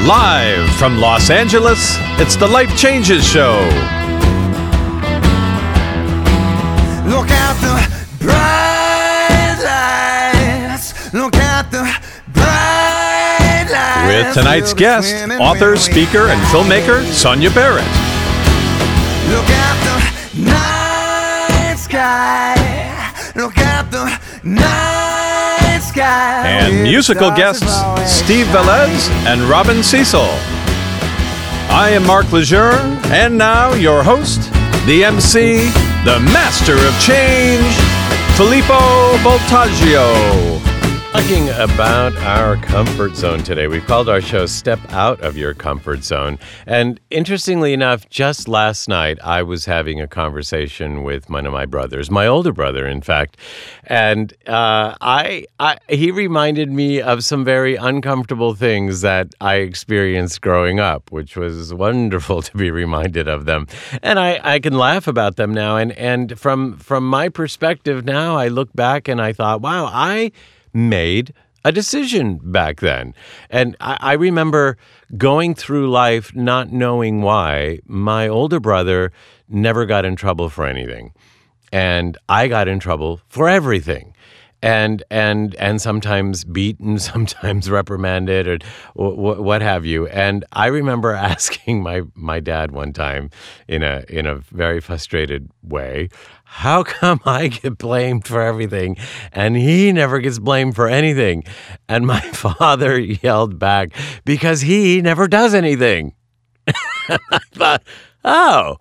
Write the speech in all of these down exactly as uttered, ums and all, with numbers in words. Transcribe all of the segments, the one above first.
Live from Los Angeles, it's the Life Changes Show. Look at the bright lights. Look at the bright lights. With tonight's guest, author, speaker, and filmmaker, Sonia Barrett. Look at the night sky. Look at the night sky. And musical guests, Steve Velez and Robin Cecil. I am Mark Lejeune, and now your host, the M C, the master of change, Filippo Voltaggio. Talking about our comfort zone today. We've called our show Step Out of Your Comfort Zone. And interestingly enough, just last night, I was having a conversation with one of my brothers, my older brother, in fact. And uh, I, I, he reminded me of some very uncomfortable things that I experienced growing up, which was wonderful to be reminded of them. And I, I can laugh about them now. And, and from, from my perspective now, I look back and I thought, wow, I made a decision back then. And I, I remember going through life not knowing why. My older brother never got in trouble for anything. And I got in trouble for everything. And and and sometimes beaten, sometimes reprimanded, or w- w- what have you. And I remember asking my, my dad one time in a in a very frustrated way, how come I get blamed for everything and he never gets blamed for anything? And my father yelled back, because he never does anything. I thought, oh,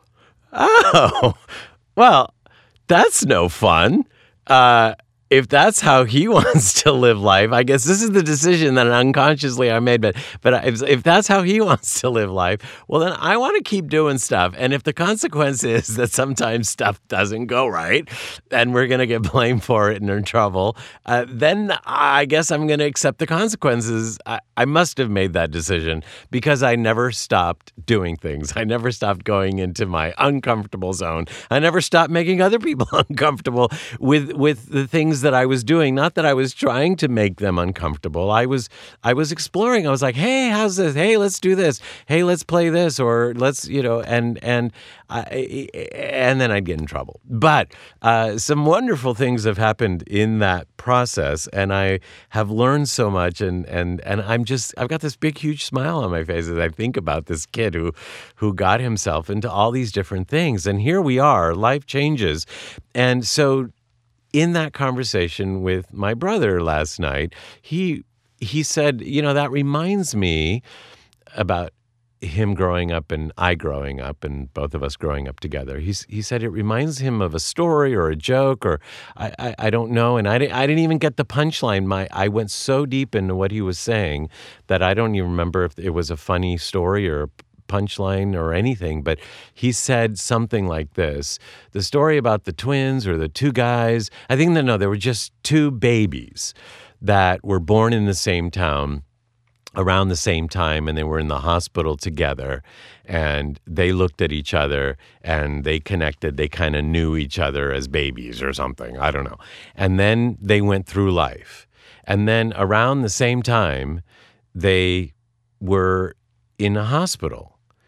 oh, well, that's no fun. Uh, if that's how he wants to live life, I guess this is the decision that unconsciously I made. But but if, if that's how he wants to live life, well, then I want to keep doing stuff. And if the consequence is that sometimes stuff doesn't go right and we're going to get blamed for it and in trouble, uh, then I guess I'm going to accept the consequences. I, I must have made that decision because I never stopped doing things. I never stopped going into my uncomfortable zone. I never stopped making other people uncomfortable with with the things that I was doing. Not that I was trying to make them uncomfortable. I was I was exploring. I was like, hey, how's this? Hey, let's do this. Hey, let's play this, or let's, you know, and and I, and then I'd get in trouble. But uh, some wonderful things have happened in that process, and I have learned so much, and and and I'm just I've got this big, huge smile on my face as I think about this kid who who got himself into all these different things. And here we are, life changes. And so in that conversation with my brother last night, he he said, you know, that reminds me about him growing up and I growing up and both of us growing up together. He's, he said it reminds him of a story or a joke or I, I, I don't know. And I didn't, I didn't even get the punchline. My I went so deep into what he was saying that I don't even remember if it was a funny story or a punchline or anything, but he said something like this. The story about the twins or the two guys, I think that no, there were just two babies that were born in the same town around the same time, and they were in the hospital together, and they looked at each other and they connected. They kind of knew each other as babies or something. I don't know. And then they went through life. And then around the same time, they were in a hospital.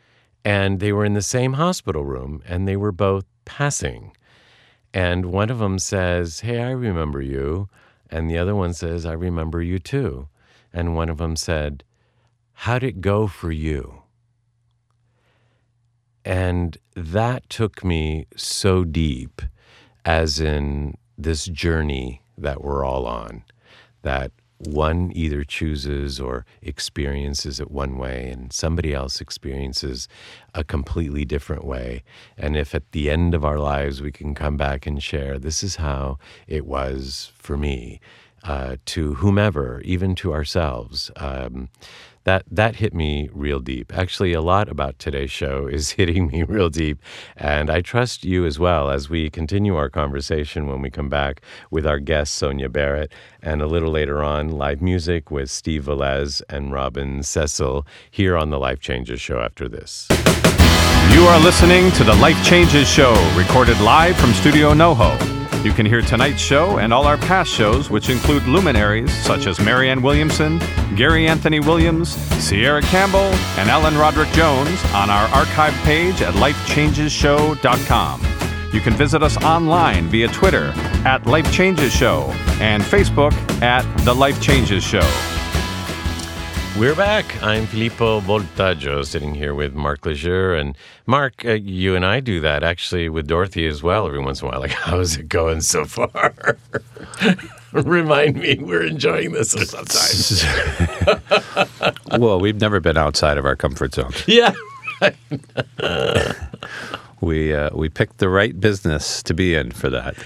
And they were in the same hospital room, and they were both passing. And one of them says, hey, I remember you. And the other one says, I remember you too. And one of them said, how'd it go for you? And that took me so deep, as in this journey that we're all on, that one either chooses or experiences it one way and somebody else experiences a completely different way. And if at the end of our lives we can come back and share, this is how it was for me, uh, to whomever, even to ourselves, um, that that hit me real deep. Actually, a lot about today's show is hitting me real deep, and I trust you as well as we continue our conversation when we come back with our guest, Sonia Barrett, and a little later on, live music with Steve Velez and Robin Cecil here on the Life Changes Show after this. You are listening to the Life Changes Show, recorded live from Studio NoHo. You can hear tonight's show and all our past shows, which include luminaries such as Marianne Williamson, Gary Anthony Williams, Sierra Campbell, and Ellen Roderick Jones on our archive page at life changes show dot com. You can visit us online via Twitter at Life Changes Show and Facebook at The Life Changes Show. We're back. I'm Filippo Voltaggio, sitting here with Mark Lejeune. And Mark, uh, you and I do that actually with Dorothy as well every once in a while. Like, how's it going so far? Remind me we're enjoying this sometimes. Well, we've never been outside of our comfort zone. Yeah. we uh, we picked the right business to be in for that.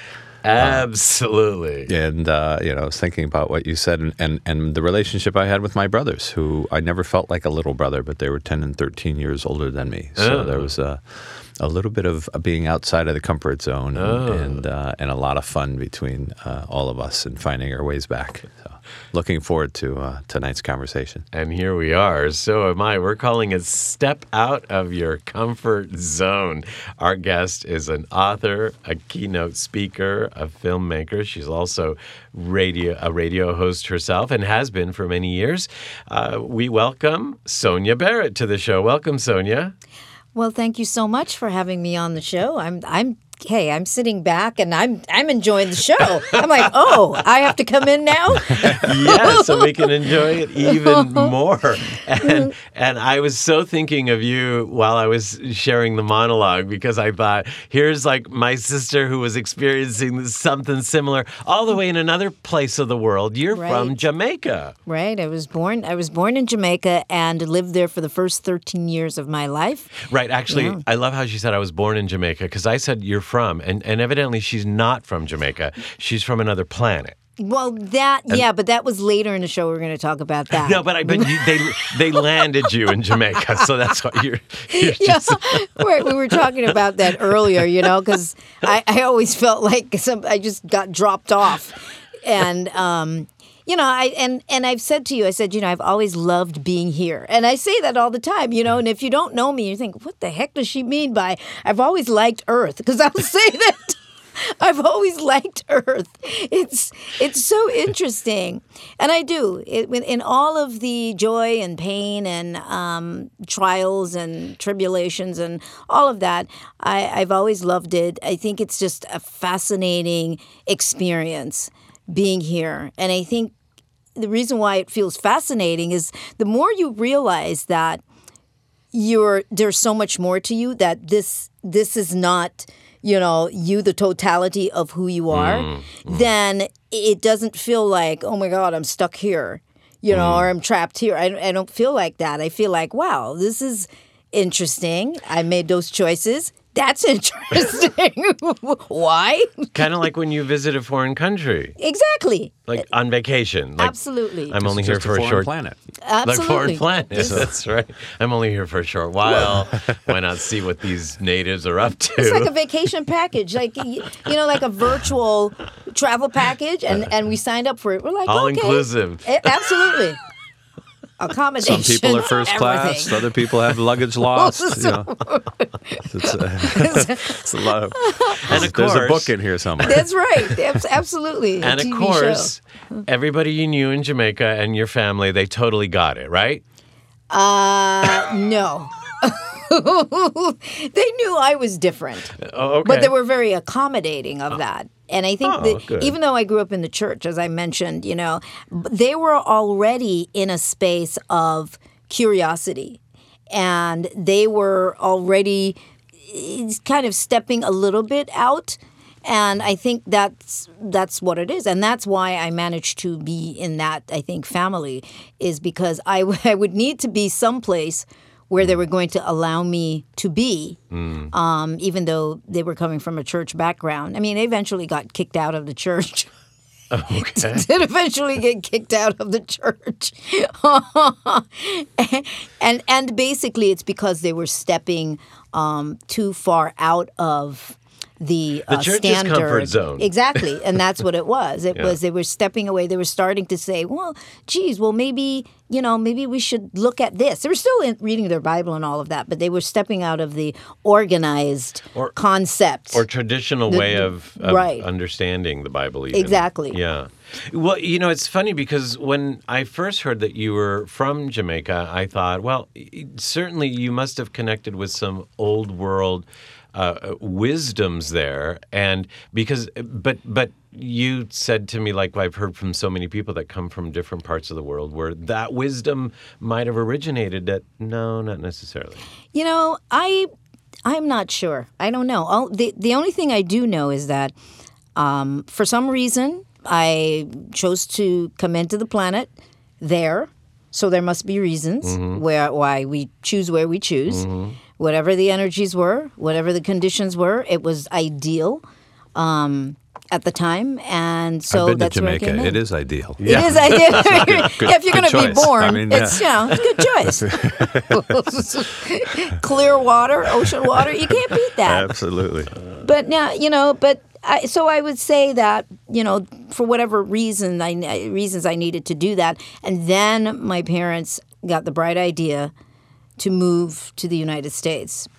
Absolutely. Uh, and, uh, you know, I was thinking about what you said and, and, and the relationship I had with my brothers, who I never felt like a little brother, but they were ten and thirteen years older than me. So oh. there was a, a little bit of being outside of the comfort zone and oh. and, uh, and a lot of fun between uh, all of us and finding our ways back. So looking forward to uh, tonight's conversation. And here we are. So am I. We're calling it Step Out of Your Comfort Zone. Our guest is an author, a keynote speaker, a filmmaker. She's also radio a radio host herself and has been for many years. Uh, we welcome Sonia Barrett to the show. Welcome, Sonia. Well, thank you so much for having me on the show. I'm I'm hey, I'm sitting back and I'm I'm enjoying the show. I'm like, oh, I have to come in now? Yeah, so we can enjoy it even more. And and I was so thinking of you while I was sharing the monologue, because I thought, here's like my sister who was experiencing something similar all the way in another place of the world. You're Right. from Jamaica. Right. I was born I was born in Jamaica and lived there for the first thirteen years of my life. Right. Actually, Yeah. I love how she said I was born in Jamaica, because I said you're from, and, and evidently she's not from Jamaica. She's from another planet. Well, that yeah, but that was later in the show. We're going to talk about that. No, but I but you, they they landed you in Jamaica, so that's why you're, you're Yeah, just right. We were talking about that earlier, you know, because I, I always felt like some I just got dropped off, and um, you know, I and and I've said to you, I said, you know, I've always loved being here, and I say that all the time, you know. And if you don't know me, you think, what the heck does she mean by I've always liked Earth? Because I'll say that. I've always liked Earth. It's it's so interesting, and I do. It, in all of the joy and pain and um, trials and tribulations and all of that, I, I've always loved it. I think it's just a fascinating experience being here, and I think the reason why it feels fascinating is the more you realize that you're there's so much more to you, that this this is not, you know, you, the totality of who you are, mm, mm. then it doesn't feel like, oh my God, I'm stuck here, you know, mm. or I'm trapped here. I, I don't feel like that. I feel like, wow, this is interesting. I made those choices. That's interesting. Why? Kind of like when you visit a foreign country. Exactly. Like on vacation. Like, Absolutely. I'm only Just here for a, a short planet. Absolutely. Like foreign planet. That's right. I'm only here for a short while. Why not see what these natives are up to? It's like a vacation package, like you know, like a virtual travel package, and, and we signed up for it. We're like, all okay. inclusive. A- absolutely. Accommodation. Some people are first class. everything. Other people have luggage lost. you know. It's, uh, it's a lot of. And of there's course, a book in here somewhere. That's right. Abs- Absolutely. And a of T V course, show. everybody you knew in Jamaica and your family, they totally got it, right? Uh, no. They knew I was different, Oh, okay. but they were very accommodating of that. And I think Oh, that good. even though I grew up in the church, as I mentioned, you know, b- they were already in a space of curiosity, and they were already eh, kind of stepping a little bit out. And I think that's that's what it is, and that's why I managed to be in that, I think, family, is because I, w- I would need to be someplace where they were going to allow me to be, Mm. um, even though they were coming from a church background. I mean, they eventually got kicked out of the church. Okay. Did eventually get kicked out of the church. and and basically it's because they were stepping um, too far out of the, The uh, church's standard. comfort zone. Exactly, and that's what it was. It Yeah. was they were stepping away. They were starting to say, well, geez, well, maybe, you know, maybe we should look at this. They were still in, reading their Bible and all of that, but they were stepping out of the organized Or- concept. Or traditional The- way the- of, of right. understanding the Bible. Even. Exactly. Yeah. Well, you know, it's funny because when I first heard that you were from Jamaica, I thought, well, certainly you must have connected with some old world uh, wisdoms there, and because, but but you said to me, like I've heard from so many people that come from different parts of the world, where that wisdom might have originated. That no, not necessarily. You know, I I'm not sure. I don't know. All, the the only thing I do know is that um, for some reason I chose to come into the planet there. So there must be reasons Mm-hmm. where why we choose where we choose. Whatever the energies were, whatever the conditions were, it was ideal um, at the time, and so I've been that's to where I Jamaica. came in. It is ideal. It is ideal. yeah, if you're going good to be choice. born, I mean, it's you know, it's a good choice. Clear water, ocean water, you can't beat that. Absolutely. But now, you know, but I, so I would say that, you know, for whatever reason, I reasons I needed to do that, and then my parents got the bright idea to move to the United States,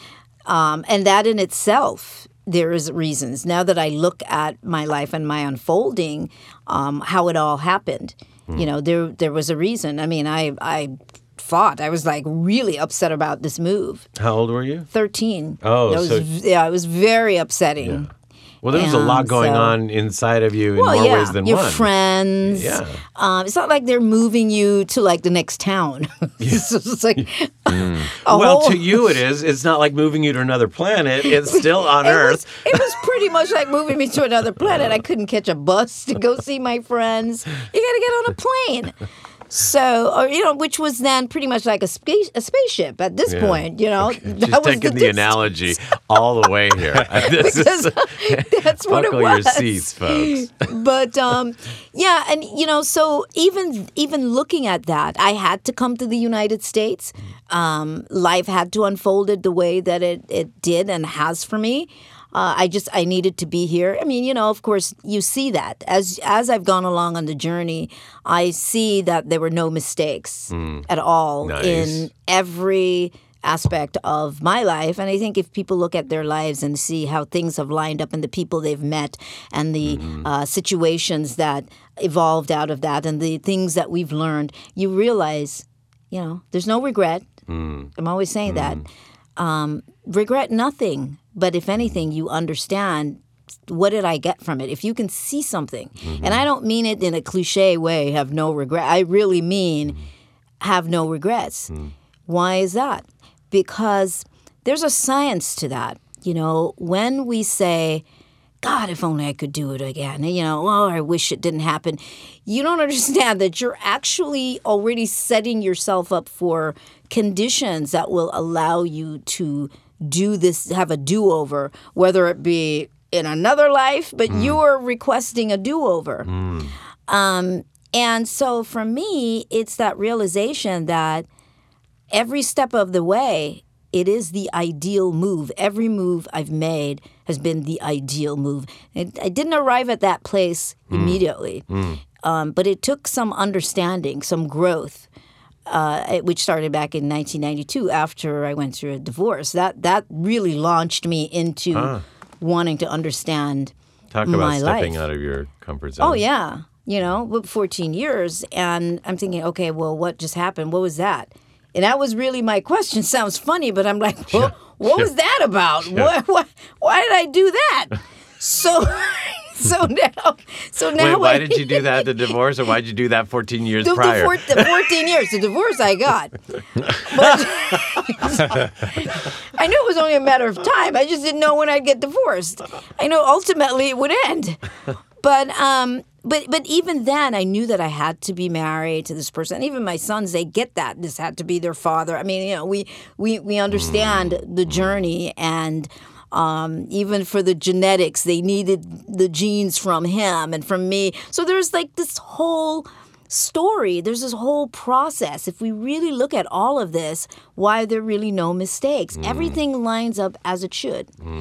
um, and that in itself, there is reasons. Now that I look at my life and my unfolding, um, how it all happened, you know, there there was a reason. I mean, I I fought. I was like really upset about this move. How old were you? Thirteen. Oh, That was, so- yeah, it was very upsetting. Well, there was a lot And going so- on inside of you in Well, more yeah, ways than your one. friends. Yeah. Um, it's not like they're moving you to like the next town. it's just like a Well, whole- to you it is. It's not like moving you to another planet. It's still on It Earth. was, it was pretty much like moving me to another planet. I couldn't catch a bus to go see my friends. You got to get on a plane. So, or you know, which was then pretty much like a space a spaceship at this Yeah. point. You know, She's that was taking the, distance. analogy all the way here. This is, Because that's what it buckle your was. seats, folks. But um, yeah, and you know, so even even looking at that, I had to come to the United States. Um, life had to unfold it the way that it, it did and has for me. Uh, I just I needed to be here. I mean, you know, of course, you see that as as I've gone along on the journey, I see that there were no mistakes at all Nice. in every aspect of my life. And I think if people look at their lives and see how things have lined up and the people they've met and the uh, situations that evolved out of that and the things that we've learned, you realize, you know, there's no regret. I'm always saying that. Um, regret nothing. But if anything, you understand what did I get from it? If you can see something, and I don't mean it in a cliche way, have no regret. I really mean have no regrets. Why is that? Because there's a science to that. You know, when we say, God, if only I could do it again, you know, oh, I wish it didn't happen. You don't understand that you're actually already setting yourself up for conditions that will allow you to do this, have a do-over, whether it be in another life, but you are requesting a do-over. Um, and so for me, it's that realization that every step of the way, it is the ideal move. Every move I've made has been the ideal move. It, I didn't arrive at that place immediately, um, but it took some understanding, some growth. Uh, which started back in nineteen ninety-two after I went through a divorce. That that really launched me into wanting to understand Talk about my stepping life. out of your comfort zone. Oh yeah, you know, but fourteen years, and I'm thinking, okay, well, what just happened? What was that? And that was really my question. Sounds funny, but I'm like, well, what was that about? What, what, why did I do that? So, so now, so now, Wait, why I- did you do that? The divorce, or why did you do that fourteen years the, the, prior? four, the fourteen years, the divorce I got. But I knew it was only a matter of time. I just didn't know when I'd get divorced. I know ultimately it would end. But um, but but even then, I knew that I had to be married to this person. And even my sons, they get that this had to be their father. I mean, you know, we we we understand Mm. the journey and. Um, even for the genetics, they needed the genes from him and from me. So there's like this whole story. There's this whole process. If we really look at all of this, why are there really no mistakes? Everything lines up as it should.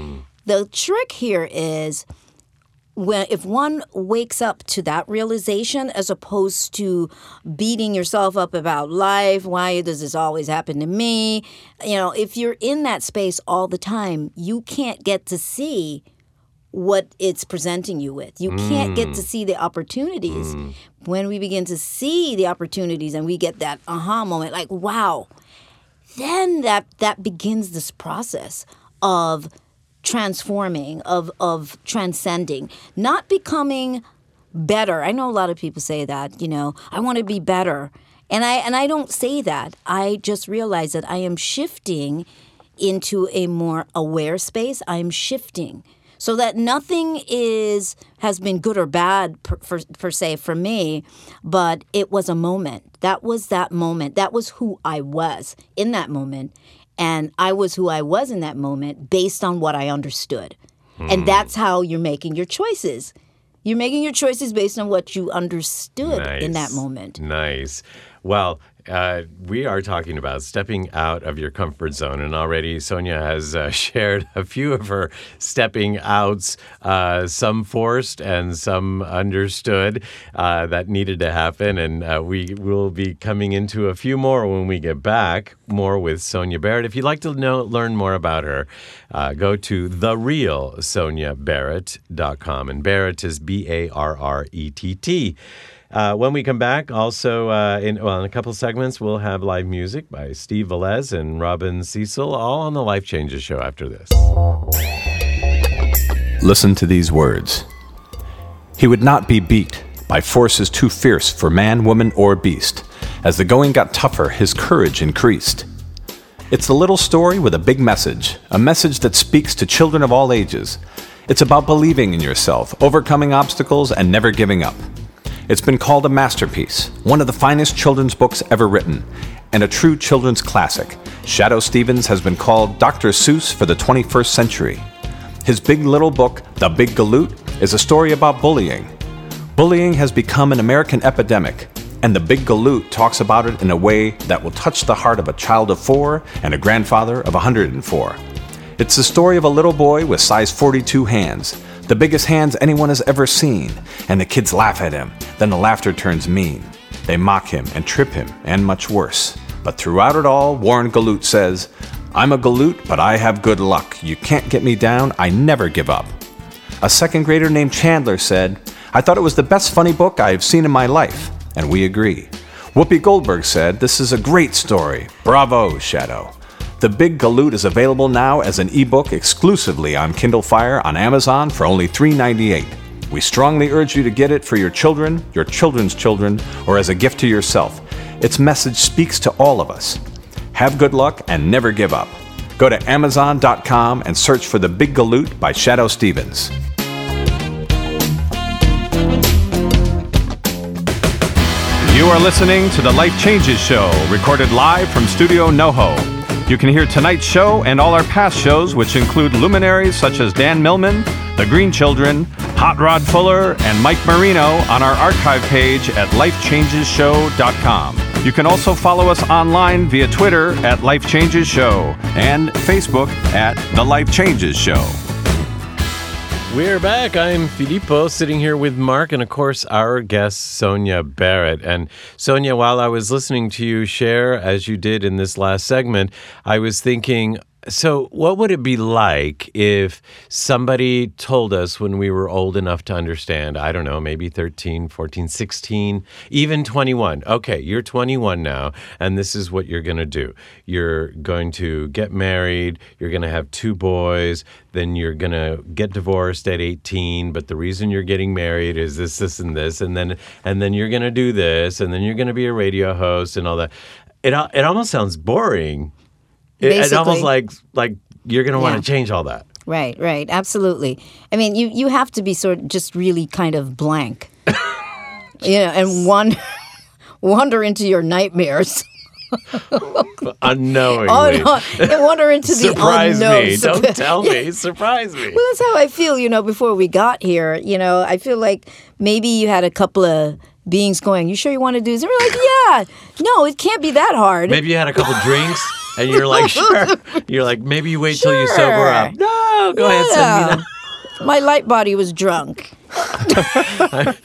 the trick here is when if one wakes up to that realization as opposed to beating yourself up about life, why does this always happen to me? You know, if you're in that space all the time, you can't get to see what it's presenting you with. You mm. can't get to see the opportunities. Mm. When we begin to see the opportunities and we get that aha moment, like, wow, then that that begins this process of transforming, of of transcending, not becoming better. I know a lot of people say that, you know, I want to be better. And I and I don't say that. I just realize that I am shifting into a more aware space. I am shifting so that nothing is has been good or bad per, for, per se for me, but it was a moment. That was that moment. That was who I was in that moment. And I was who I was in that moment based on what I understood. Hmm. And that's how you're making your choices. You're making your choices based on what you understood nice. in that moment. Nice. Well, uh, we are talking about stepping out of your comfort zone. And already Sonia has uh, shared a few of her stepping outs, uh, some forced and some understood uh, that needed to happen. And uh, we will be coming into a few more when we get back, more with Sonia Barrett. If you'd like to know, learn more about her, uh, go to the real sonia barrett dot com. And Barrett is B A R R E T T. Uh, when we come back, also uh, in, well, in a couple segments, we'll have live music by Steve Velez and Robin Cecil, all on the Life Changes show after this. Listen to these words. He would not be beat by forces too fierce for man, woman, or beast. As the going got tougher, his courage increased. It's a little story with a big message, a message that speaks to children of all ages. It's about believing in yourself, overcoming obstacles, and never giving up. It's been called a masterpiece, one of the finest children's books ever written, and a true children's classic. Shadoe Stevens has been called Doctor Seuss for the twenty-first century. His big little book, The Big Galoot, is a story about bullying. Bullying has become an American epidemic, and The Big Galoot talks about it in a way that will touch the heart of a child of four and a grandfather of one hundred four. It's the story of a little boy with size forty-two hands, the biggest hands anyone has ever seen, and the kids laugh at him. Then the laughter turns mean. They mock him and trip him, and much worse. But throughout it all, Warren Galoot says, I'm a Galoot, but I have good luck. You can't get me down, I never give up. A second grader named Chandler said, I thought it was the best funny book I have seen in my life, and we agree. Whoopi Goldberg said, this is a great story. Bravo, Shadoe. The Big Galoot is available now as an ebook exclusively on Kindle Fire on Amazon for only three dollars and ninety-eight cents. We strongly urge you to get it for your children, your children's children, or as a gift to yourself. Its message speaks to all of us. Have good luck and never give up. Go to amazon dot com and search for The Big Galoot by Shadoe Stevens. You are listening to the Life Changes Show, recorded live from Studio NoHo. You can hear tonight's show and all our past shows, which include luminaries such as Dan Millman, The Green Children, Hot Rod Fuller, and Mike Marino on our archive page at life changes show dot com. You can also follow us online via Twitter at Life Changes Show and Facebook at The Life Changes Show. We're back. I'm Filippo, sitting here with Mark and, of course, our guest, Sonia Barrett. And Sonia, while I was listening to you share, as you did in this last segment, I was thinking, so what would it be like if somebody told us when we were old enough to understand, I don't know, maybe thirteen, fourteen, sixteen, even twenty-one. Okay, you're twenty-one now, and this is what you're going to do. You're going to get married, you're going to have two boys, then you're going to get divorced at eighteen, but the reason you're getting married is this, this, and this, and then and then you're going to do this, and then you're going to be a radio host and all that. It, it almost sounds boring. It, it's almost like like you're going to want to change all that. Right, right. Absolutely. I mean, you, you have to be sort of just really kind of blank. you know, and wander, wander into your nightmares. Unknowingly. Oh, no. And wander into the Surprise unknown. me. Don't tell me. Surprise me. Well, that's how I feel, you know, before we got here. You know, I feel like maybe you had a couple of beings going, you sure you want to do this? And we're like, yeah. No, it can't be that hard. Maybe you had a couple drinks. And you're like, sure. You're like, maybe you wait sure. till you sober up. No. Oh, go ahead, Yeah. send me My light body was drunk. that.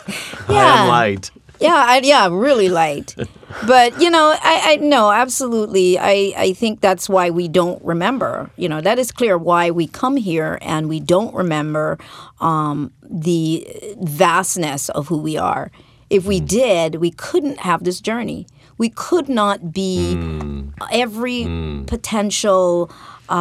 I Yeah. am light. Yeah, I, yeah, really light. But, you know, I, I no, absolutely. I, I think that's why we don't remember. You know, that is clear why we come here and we don't remember um, the vastness of who we are. If we did, we couldn't have this journey. We could not be Mm. every potential,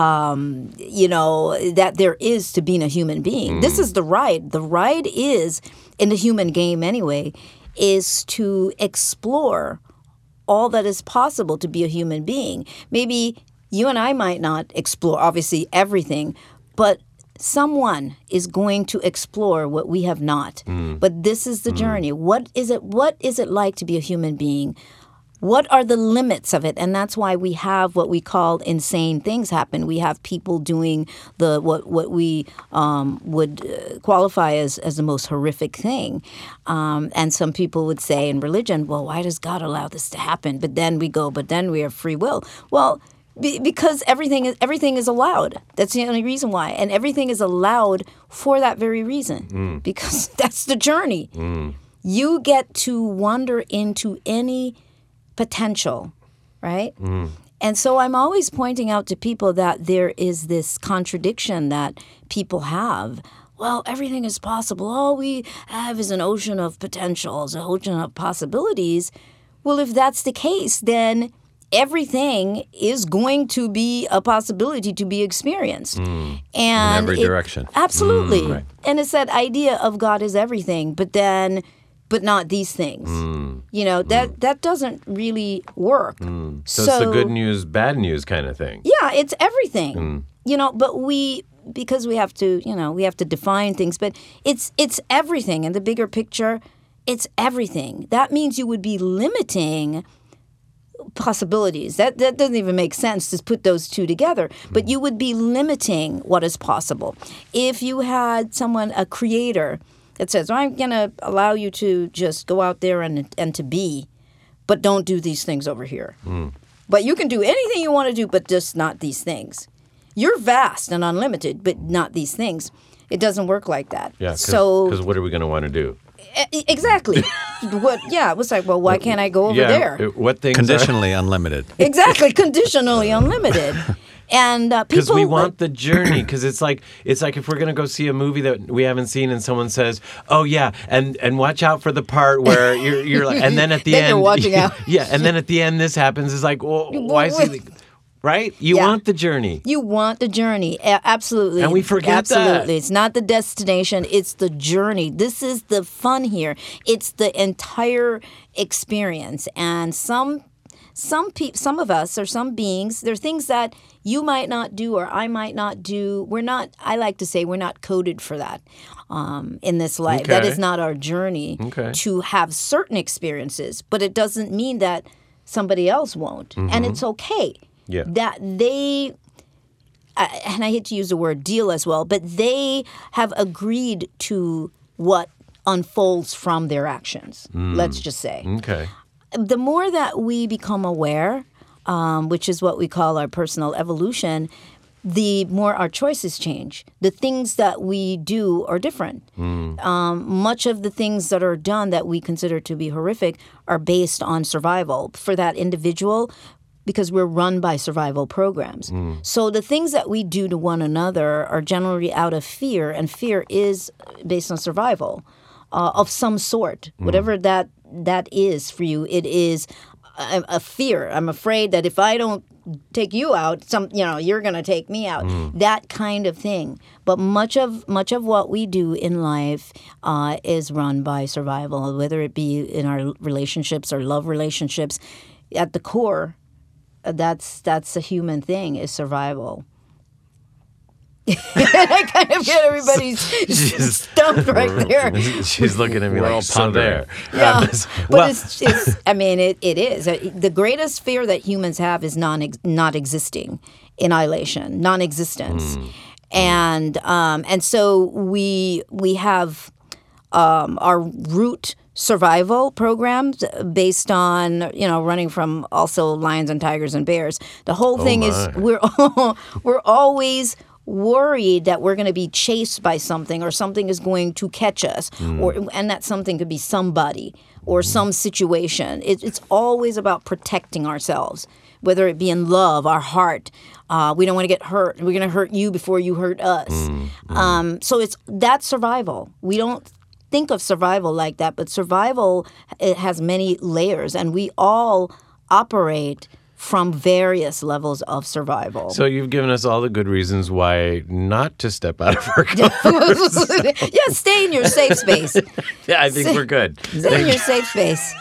um, you know, that there is to being a human being. This is the ride. The ride is, in the human game anyway, is to explore all that is possible to be a human being. Maybe you and I might not explore, obviously, everything, but someone is going to explore what we have not. But this is the journey. What is it? What is it like to be a human being? What are the limits of it? And that's why we have what we call insane things happen. We have people doing the what what we um, would uh, qualify as, as the most horrific thing. Um, and some people would say in religion, well, why does God allow this to happen? But then we go, but then we have free will. Well, be, because everything is everything is allowed. That's the only reason why. And everything is allowed for that very reason. Mm. Because that's the journey. Mm. You get to wander into any potential, right? Mm. And so I'm always pointing out to people that there is this contradiction that people have. Well, everything is possible. All we have is an ocean of potentials, an ocean of possibilities. Well, if that's the case, then everything is going to be a possibility to be experienced. Mm. And in every it, direction. Absolutely. Mm, right. And it's that idea of God is everything, but then but not these things. Mm. You know, that Mm. that doesn't really work. Mm. So, it's the good news, bad news kind of thing. Yeah, it's everything. Mm. You know, but we because we have to, you know, we have to define things, but it's it's everything in the bigger picture. It's everything. That means you would be limiting possibilities. That that doesn't even make sense to put those two together. But you would be limiting what is possible. If you had someone, a creator, that says, I'm going to allow you to just go out there and and to be, but don't do these things over here. Mm. But you can do anything you want to do, but just not these things. You're vast and unlimited, but not these things. It doesn't work like that. Yeah, cause, so 'cause what are we going to want to do? e- exactly. what? Yeah, it was like, well, why can't I go over yeah, there? it- What things Conditionally unlimited. Exactly, conditionally unlimited. And uh, Because people we want the journey. Because it's like it's like if we're going to go see a movie that we haven't seen, and someone says, "Oh yeah," and and watch out for the part where you're you're like, and then at the Then end, you're watching out. yeah, and then at the end this happens. It's like, well, why is he? Right? You Yeah. want the journey. You want the journey, A- absolutely. And we forget that. Absolutely. It's not the destination, it's the journey. This is the fun here. It's the entire experience. And some some pe- some of us or some beings, there are things that you might not do or I might not do. We're not, I like to say, we're not coded for that um, in this life. That Okay. is not our journey Okay. to have certain experiences, but it doesn't mean that somebody else won't. And it's okay. Yeah. That they, I- and I hate to use the word deal as well, but they have agreed to what unfolds from their actions, let's just say. Okay. The more that we become aware, um, which is what we call our personal evolution, the more our choices change. The things that we do are different. Um, much of the things that are done that we consider to be horrific are based on survival for that individual, because we're run by survival programs. So the things that we do to one another are generally out of fear, and fear is based on survival uh, of some sort, whatever that that is for you. It is a, a fear. I'm afraid that if I don't take you out, some you know you're going to take me out. That kind of thing. But much of much of what we do in life uh, is run by survival, whether it be in our relationships or love relationships. At the core, that's that's a human thing, is survival. I kind of get everybody stumped right there. She's looking at me We're like, all so pondering. there. Yeah, Um, but well, it's, it's. I mean, it, it is Uh, the greatest fear that humans have is non not existing, annihilation, non-existence, Mm. and um, and so we we have um, our root survival programs based on, you know, running from also lions and tigers and bears. The whole thing is my. we're we're always worried that we're going to be chased by something or something is going to catch us, mm. or and that something could be somebody or some situation. It, it's always about protecting ourselves, whether it be in love, our heart. Uh, we don't want to get hurt. We're going to hurt you before you hurt us. Mm. Mm. Um, so it's that's survival. We don't think of survival like that, but survival, it has many layers, and we all operate from various levels of survival. So you've given us all the good reasons why not to step out of our comfort zone. Yeah, stay in your safe space. Yeah, I think stay, we're good. Stay in your safe space.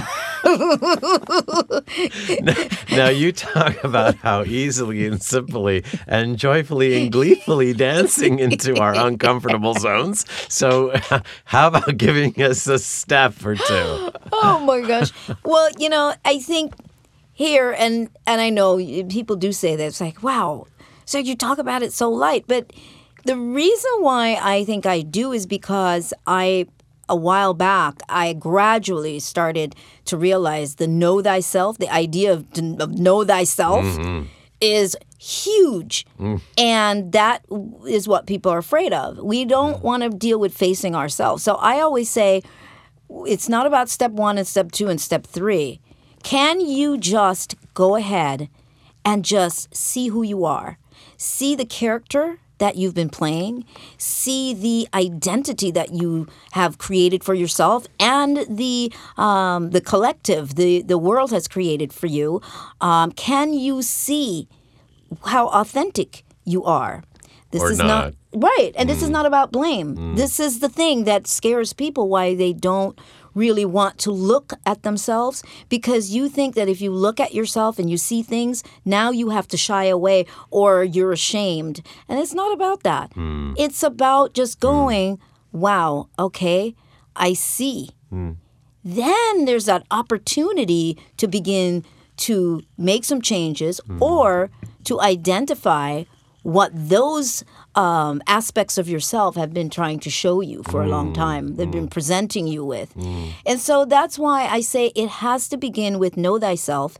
Now you talk about how easily and simply and joyfully and gleefully dancing into our uncomfortable zones. So how about giving us a step or two? Oh my gosh. Well, you know, I think here, and and I know people do say that, it's like, wow, so you talk about it so light. But the reason why I think I do is because I, a while back, I gradually started to realize the know thyself, the idea of, of know thyself mm-hmm. is huge. Mm. And that is what people are afraid of. We don't want to deal with facing ourselves. So I always say it's not about step one and step two and step three. Can you just go ahead and just see who you are? See the character that you've been playing. See the identity that you have created for yourself and the um, the collective, the, the world has created for you. Um, can you see how authentic you are? This or is not. not right. And mm. this is not about blame. Mm. This is the thing that scares people, why they don't really want to look at themselves, because you think that if you look at yourself and you see things, now you have to shy away or you're ashamed. And it's not about that. Mm. It's about just going, mm. wow, okay, I see. Mm. Then there's that opportunity to begin to make some changes mm. or to identify what those um, aspects of yourself have been trying to show you for a long time. They've been presenting you with. Mm. And so that's why I say it has to begin with know thyself,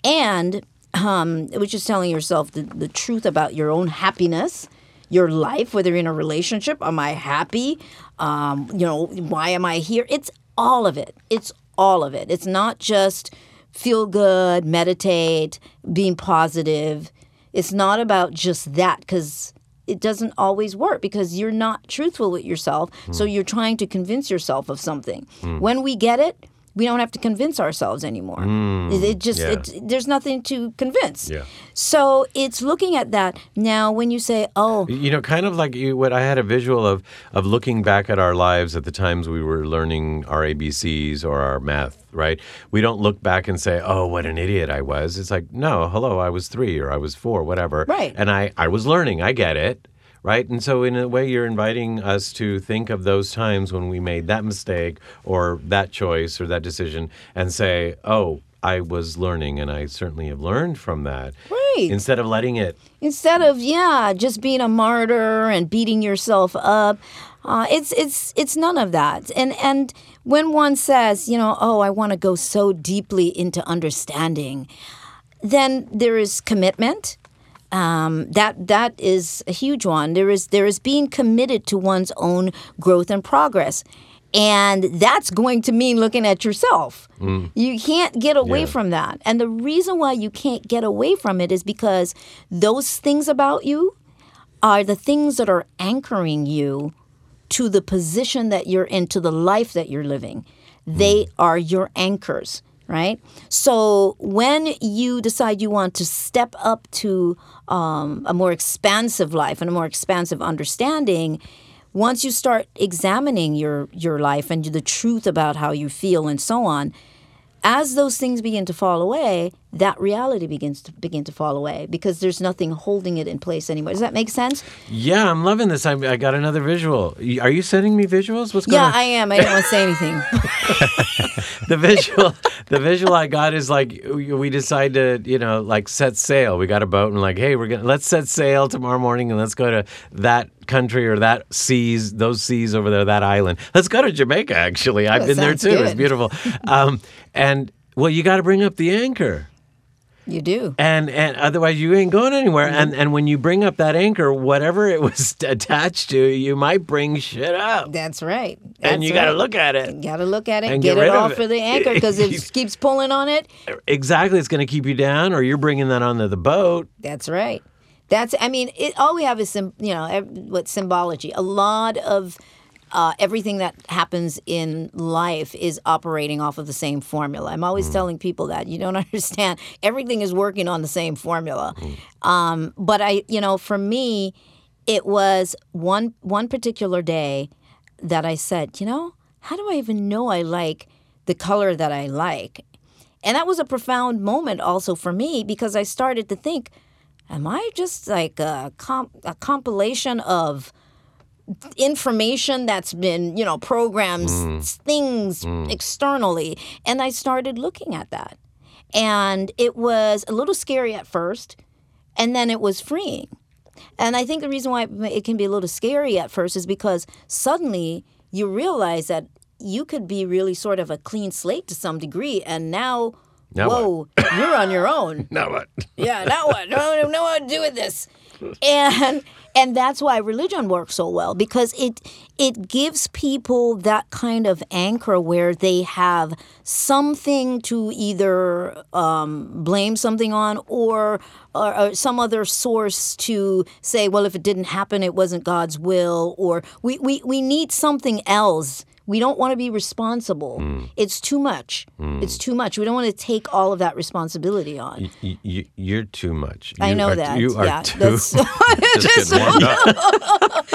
and um, which is telling yourself the, the truth about your own happiness, your life, whether you're in a relationship. Am I happy? Um, you know, why am I here? It's all of it. It's all of it. It's not just feel good, meditate, being positive. It's not about just that, because it doesn't always work, because you're not truthful with yourself. Mm. So you're trying to convince yourself of something. Mm. When we get it, we don't have to convince ourselves anymore. Mm. It, it just yeah. it, there's nothing to convince. Yeah. So it's looking at that. Now, when you say, oh. You know, kind of like you, what I had a visual of, of looking back at our lives at the times we were learning our A B Cs or our math, right? We don't look back and say, oh, what an idiot I was. It's like, no, hello, I was three or I was four, whatever. Right. And I, I was learning. I get it. Right? And so in a way, you're inviting us to think of those times when we made that mistake or that choice or that decision and say, oh, I was learning, and I certainly have learned from that. Right. Instead of letting it. Instead of, yeah, just being a martyr and beating yourself up. Uh, it's it's it's none of that. And and when one says, you know, oh, I want to go so deeply into understanding, then there is commitment. Um, that that is a huge one. There is there is being committed to one's own growth and progress. And that's going to mean looking at yourself. Mm. You can't get away yeah. from that. And the reason why you can't get away from it is because those things about you are the things that are anchoring you to the position that you're in, to the life that you're living. They mm. are your anchors. Right? So when you decide you want to step up to um, a more expansive life and a more expansive understanding, once you start examining your, your life and the truth about how you feel and so on, as those things begin to fall away, that reality begins to begin to fall away, because there's nothing holding it in place anymore. Does that make sense? Yeah, I'm loving this. I, I got another visual. Are you sending me visuals? What's going yeah, on? Yeah, I am. I didn't want to say anything. the visual, the visual I got is like we decide to, you know, like set sail. We got a boat and like, hey, we're gonna let's set sail tomorrow morning and let's go to that country or that seas, those seas over there, that island. Let's go to Jamaica. Actually, I've that been there too. Good. It's beautiful. Um, and well, you got to bring up the anchor. You do. And and otherwise you ain't going anywhere. Mm-hmm. And and when you bring up that anchor, whatever it was attached to, you might bring shit up. That's right. That's and you right. got to look at it. You got to look at it. And Get, get it rid off of it. of the anchor because if it keeps pulling on it. Exactly. It's going to keep you down, or you're bringing that onto the boat. That's right. That's, I mean, it, all we have is, sim, you know, ev- what symbology. A lot of uh, everything that happens in life is operating off of the same formula. I'm always mm. telling people that. You don't understand. Everything is working on the same formula. Mm. Um, but I, you know, for me, it was one one particular day that I said, you know, how do I even know I like the color that I like? And that was a profound moment also for me because I started to think, am I just like a, comp- a compilation of information that's been, you know, programs, mm. things mm. externally? And I started looking at that. And it was a little scary at first, and then it was freeing. And I think the reason why it can be a little scary at first is because suddenly you realize that you could be really sort of a clean slate to some degree, and now, now whoa, you're on your own. Now what? Yeah, now what? No, I don't know what to do with this. And and that's why religion works so well, because it it gives people that kind of anchor where they have something to either um, blame something on or, or, or some other source to say, well, if it didn't happen, it wasn't God's will, or we, we, we need something else. We don't want to be responsible. Mm. It's too much. Mm. It's too much. We don't want to take all of that responsibility on. You, you, you're too much. You I know are, that. You are yeah, too. That's, just getting warmed up.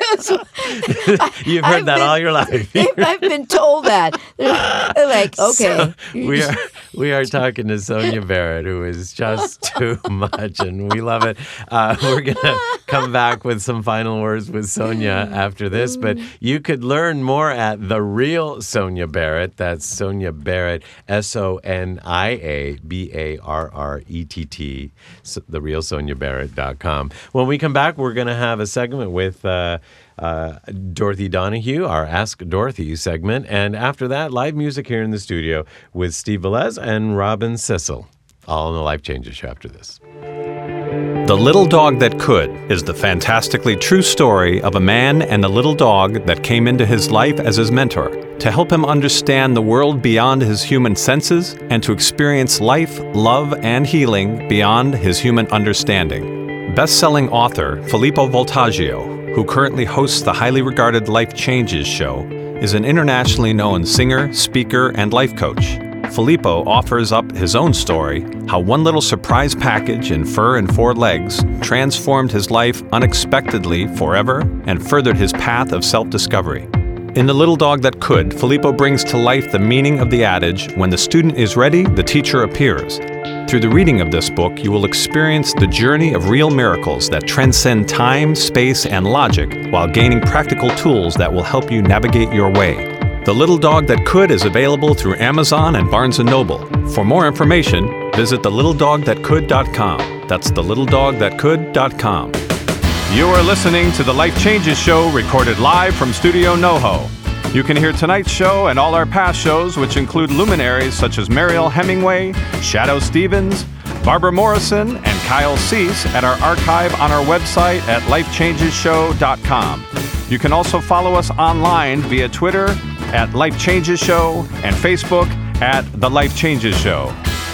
You've heard I've that been, all your life. I've been told that. They're like, okay. So we are we are talking to Sonia Barrett, who is just too much, and we love it. Uh, we're gonna come back with some final words with Sonia after this, but you could learn more at The Real Sonia Barrett. That's Sonia Barrett, S O N I A B A R R E T T, the real sonia barrett dot com. When we come back, we're going to have a segment with uh, uh, Dorothy Donahue, our Ask Dorothy segment. And after that, live music here in the studio with Steve Velez and Robin Sissel. All on the Life Changes Show after this. The Little Dog That Could is the fantastically true story of a man and a little dog that came into his life as his mentor to help him understand the world beyond his human senses and to experience life, love, and healing beyond his human understanding. Best-selling author Filippo Voltaggio, who currently hosts the highly regarded Life Changes Show, is an internationally known singer, speaker, and life coach. Filippo offers up his own story, how one little surprise package in fur and four legs transformed his life unexpectedly forever and furthered his path of self-discovery. In The Little Dog That Could, Filippo brings to life the meaning of the adage, when the student is ready, the teacher appears. Through the reading of this book, you will experience the journey of real miracles that transcend time, space, and logic while gaining practical tools that will help you navigate your way. The Little Dog That Could is available through Amazon and Barnes and Noble. For more information, visit the little dog that could dot com. That's the little dog that could dot com. You are listening to the Life Changes Show, recorded live from Studio NoHo. You can hear tonight's show and all our past shows, which include luminaries such as Mariel Hemingway, Shadow Stevens, Barbara Morrison, and Kyle Cease at our archive on our website at life changes show dot com. You can also follow us online via Twitter at Life Changes Show and Facebook at The Life Changes Show.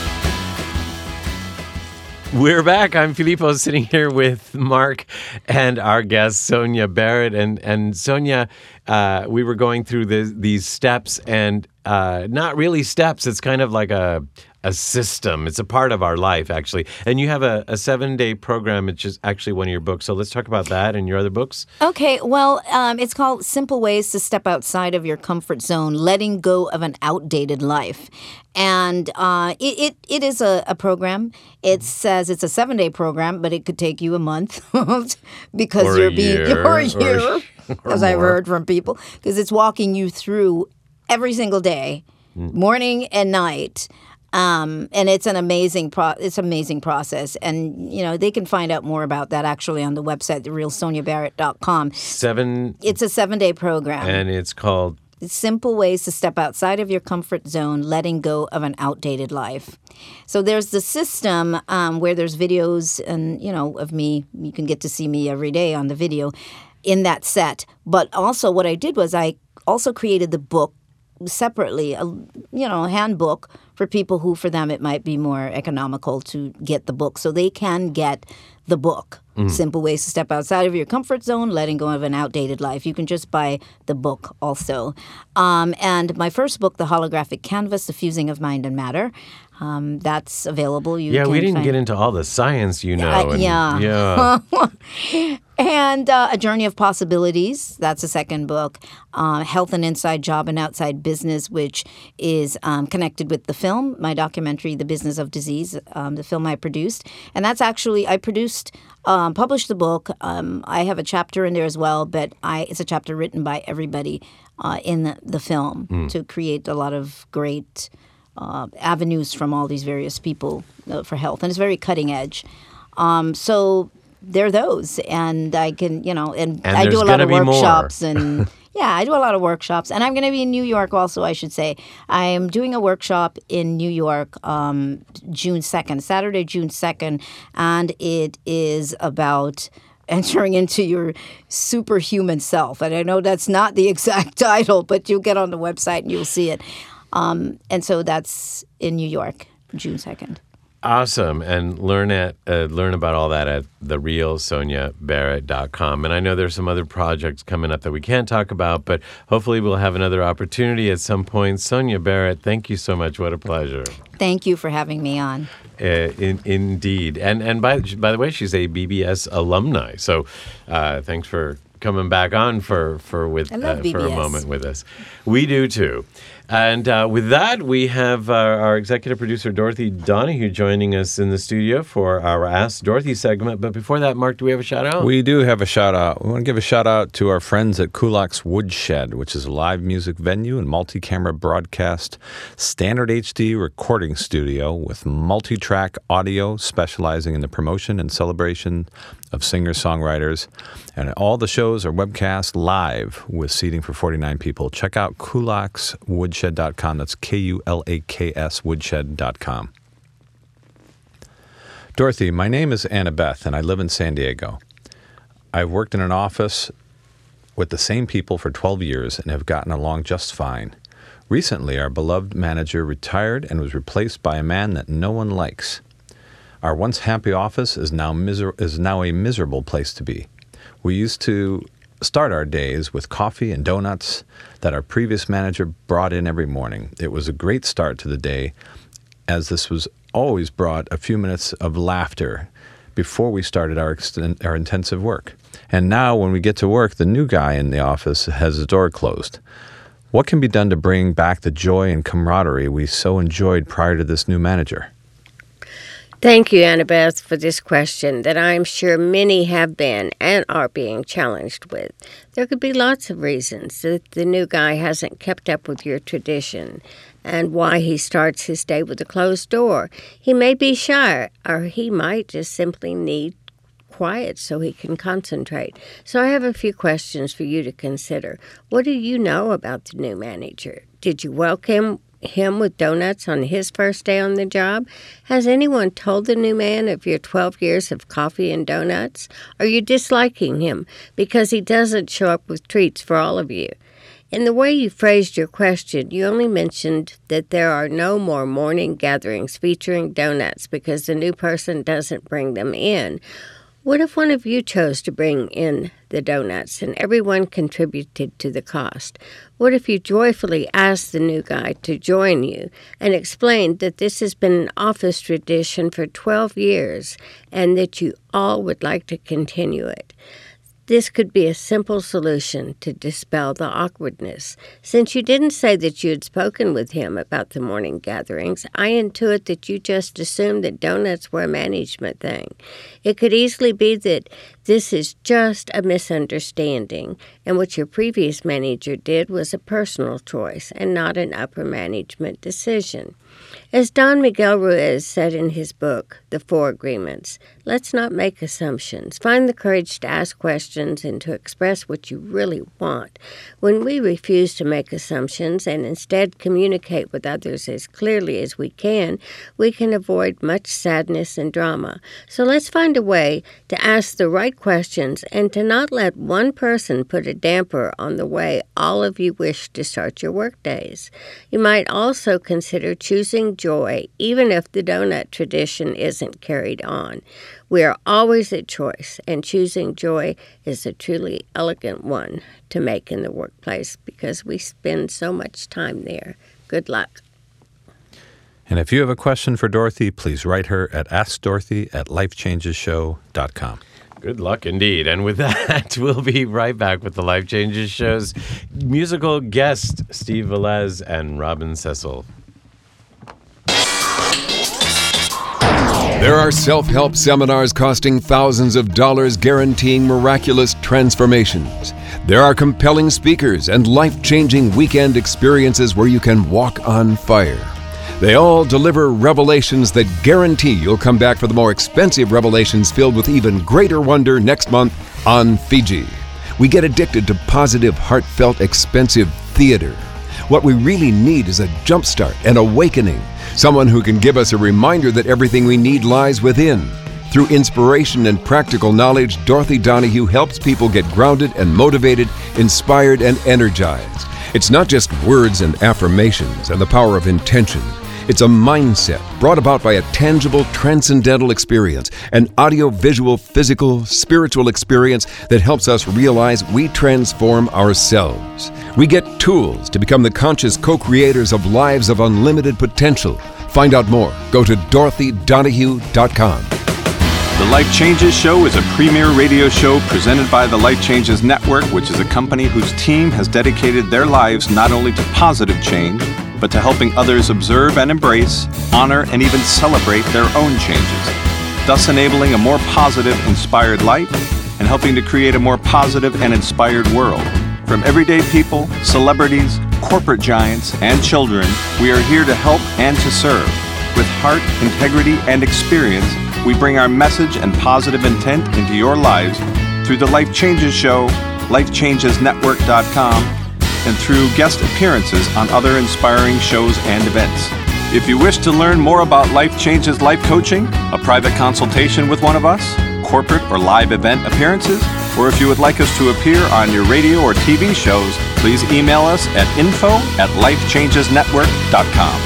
We're back. I'm Filippo, sitting here with Mark and our guest, Sonia Barrett. And, and Sonia, uh, we were going through the, these steps, and uh, not really steps. It's kind of like a a system. It's a part of our life, actually. And you have a, a seven-day program, which is actually one of your books. So let's talk about that and your other books. Okay, well, um, it's called Simple Ways to Step Outside of Your Comfort Zone, Letting Go of an Outdated Life. And uh, it, it it is a, a program. It says it's a seven-day program, but it could take you a month because or you're a being year, or a year, or, as or I've more. heard from people, because it's walking you through every single day, mm. morning and night. Um, and it's an amazing pro- it's an amazing process. And, you know, they can find out more about that actually on the website, the real sonia barrett dot com. Seven. It's a seven-day program. And it's called Simple Ways to Step Outside of Your Comfort Zone, Letting Go of an Outdated Life. So there's the system um, where there's videos and, you know, of me. You can get to see me every day on the video in that set. But also what I did was I also created the book separately, a, you know, a handbook for people who, for them, it might be more economical to get the book. So they can get the book, mm. Simple Ways to Step Outside of Your Comfort Zone, Letting Go of an Outdated Life. You can just buy the book also. Um, and my first book, The Holographic Canvas, The Fusing of Mind and Matter, um, that's available. You yeah, can we didn't find... get into all the science, you know. Uh, and, yeah. Yeah. And uh, A Journey of Possibilities, that's the second book. Uh, Health and Inside Job and Outside Business, which is um, connected with the film, my documentary, The Business of Disease, um, the film I produced. And that's actually, I produced, um, published the book. Um, I have a chapter in there as well, but I it's a chapter written by everybody uh, in the, the film mm. to create a lot of great uh, avenues from all these various people uh, for health. And it's very cutting edge. Um, so... They're those, and I can, you know, and, and I do a lot of workshops, more. and yeah, I do a lot of workshops, and I'm going to be in New York also. I should say I am doing a workshop in New York, um, June second, Saturday, June second, and it is about entering into your superhuman self. And I know that's not the exact title, but you'll get on the website and you'll see it. Um, and so that's in New York, June second. Awesome. And learn at uh, learn about all that at the real sonia barrett dot com. And I know there's some other projects coming up that we can't talk about, but hopefully we'll have another opportunity at some point. Sonia Barrett, thank you so much. What a pleasure. Thank you for having me on. Uh, in, indeed. And and by by the way, she's a B B S alumni. So uh, thanks for coming back on for for with uh, for a moment with us. We do too. And uh, with that, we have uh, our executive producer, Dorothy Donahue, joining us in the studio for our Ask Dorothy segment. But before that, Mark, do we have a shout-out? We do have a shout-out. We want to give a shout-out to our friends at Kulak's Woodshed, which is a live music venue and multi-camera broadcast standard H D recording studio with multi-track audio specializing in the promotion and celebration of singer-songwriters. And all the shows are webcast live with seating for forty-nine people. Check out kulaks woodshed dot com. That's K U L A K S woodshed dot com. Dorothy, my name is Annabeth, and I live in San Diego. I've worked in an office with the same people for twelve years and have gotten along just fine. Recently, our beloved manager retired and was replaced by a man that no one likes. Our once happy office is now miser- is now a miserable place to be. We used to start our days with coffee and donuts that our previous manager brought in every morning. It was a great start to the day, as this was always brought a few minutes of laughter before we started our, exten- our intensive work. And now when we get to work, the new guy in the office has his door closed. What can be done to bring back the joy and camaraderie we so enjoyed prior to this new manager? Thank you, Annabeth, for this question that I'm sure many have been and are being challenged with. There could be lots of reasons that the new guy hasn't kept up with your tradition and why he starts his day with a closed door. He may be shy, or he might just simply need quiet so he can concentrate. So I have a few questions for you to consider. What do you know about the new manager? Did you welcome him with donuts on his first day on the job? Has anyone told the new man of your twelve years of coffee and donuts? Are you disliking him because he doesn't show up with treats for all of you? In the way you phrased your question, you only mentioned that there are no more morning gatherings featuring donuts because the new person doesn't bring them in. What if one of you chose to bring in the donuts and everyone contributed to the cost? What if you joyfully asked the new guy to join you and explained that this has been an office tradition for twelve years and that you all would like to continue it? This could be a simple solution to dispel the awkwardness. Since you didn't say that you had spoken with him about the morning gatherings, I intuit that you just assumed that donuts were a management thing. It could easily be that This is just a misunderstanding, and what your previous manager did was a personal choice and not an upper management decision. As Don Miguel Ruiz said in his book, The Four Agreements, let's not make assumptions. Find the courage to ask questions and to express what you really want. When we refuse to make assumptions and instead communicate with others as clearly as we can, we can avoid much sadness and drama. So let's find a way to ask the right questions and to not let one person put a damper on the way all of you wish to start your workdays. You might also consider choosing joy, even if the donut tradition isn't carried on. We are always at choice, and choosing joy is a truly elegant one to make in the workplace because we spend so much time there. Good luck. And if you have a question for Dorothy, please write her at ask dorothy at life changes show dot com. Good luck indeed. And with that, we'll be right back with the Life Changes Show's musical guests, Steve Velez and Robin Cecil. There are self-help seminars costing thousands of dollars guaranteeing miraculous transformations. There are compelling speakers and life-changing weekend experiences where you can walk on fire. They all deliver revelations that guarantee you'll come back for the more expensive revelations filled with even greater wonder next month on Fiji. We get addicted to positive, heartfelt, expensive theater. What we really need is a jumpstart, an awakening, someone who can give us a reminder that everything we need lies within. Through inspiration and practical knowledge, Dorothy Donahue helps people get grounded and motivated, inspired and energized. It's not just words and affirmations and the power of intention. It's a mindset brought about by a tangible, transcendental experience, an audio-visual, physical, spiritual experience that helps us realize we transform ourselves. We get tools to become the conscious co-creators of lives of unlimited potential. Find out more. Go to dorothy donahue dot com. The Life Changes Show is a premier radio show presented by the Life Changes Network, which is a company whose team has dedicated their lives not only to positive change, but to helping others observe and embrace, honor, and even celebrate their own changes, thus enabling a more positive, inspired life and helping to create a more positive and inspired world. From everyday people, celebrities, corporate giants, and children, we are here to help and to serve. With heart, integrity, and experience, we bring our message and positive intent into your lives through the Life Changes Show, life changes network dot com, and through guest appearances on other inspiring shows and events. If you wish to learn more about Life Changes Life Coaching, a private consultation with one of us, corporate or live event appearances, or if you would like us to appear on your radio or T V shows, please email us at info at life changes network dot com.